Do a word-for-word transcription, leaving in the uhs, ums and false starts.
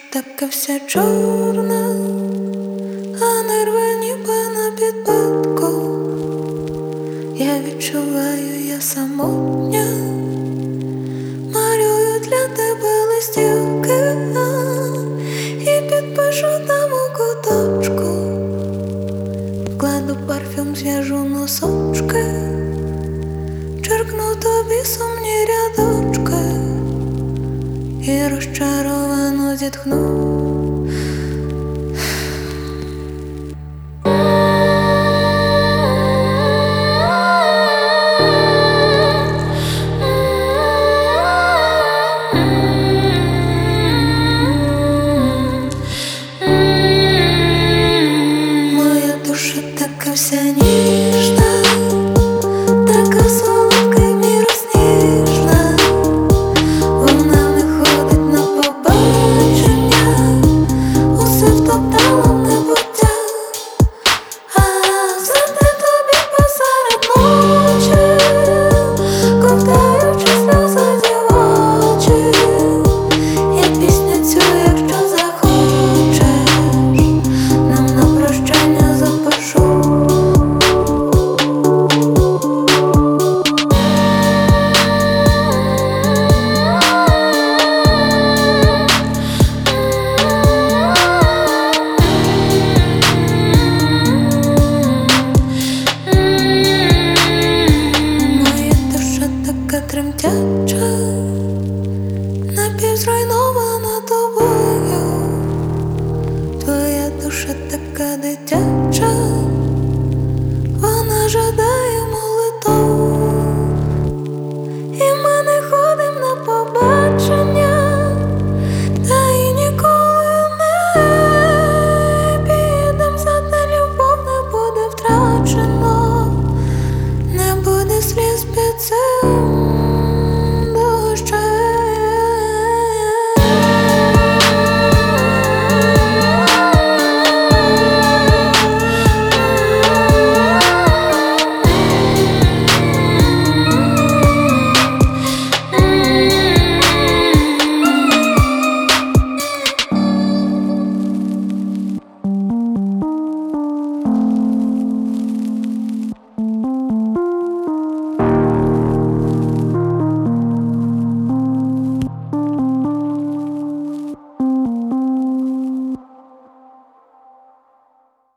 така вся чорна, а нерви ніби на підпитку. Я відчуваю, я самотня, малюю для тебе листівки і підпишу там у куточку. Вкладу парфюм, зв'яжу носочки, черкну тобі сумні рядочки і розчаровано зітхну.